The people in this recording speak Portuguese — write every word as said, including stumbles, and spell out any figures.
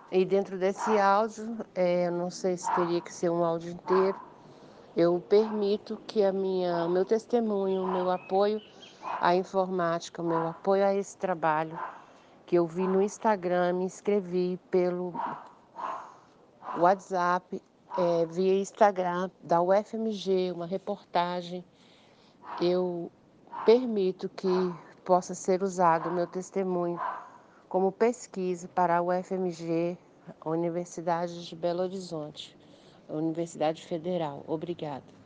E dentro desse áudio, eh, eu não sei se teria que ser um áudio inteiro, eu permito que a minha o meu testemunho, o meu apoio à informática, o meu apoio a esse trabalho, que eu vi no Instagram, me inscrevi pelo WhatsApp, eh, via Instagram da U F M G, uma reportagem, eu permito que possa ser usado o meu testemunho como pesquisa para a U F M G, a Universidade de Belo Horizonte, a Universidade Federal. Obrigada.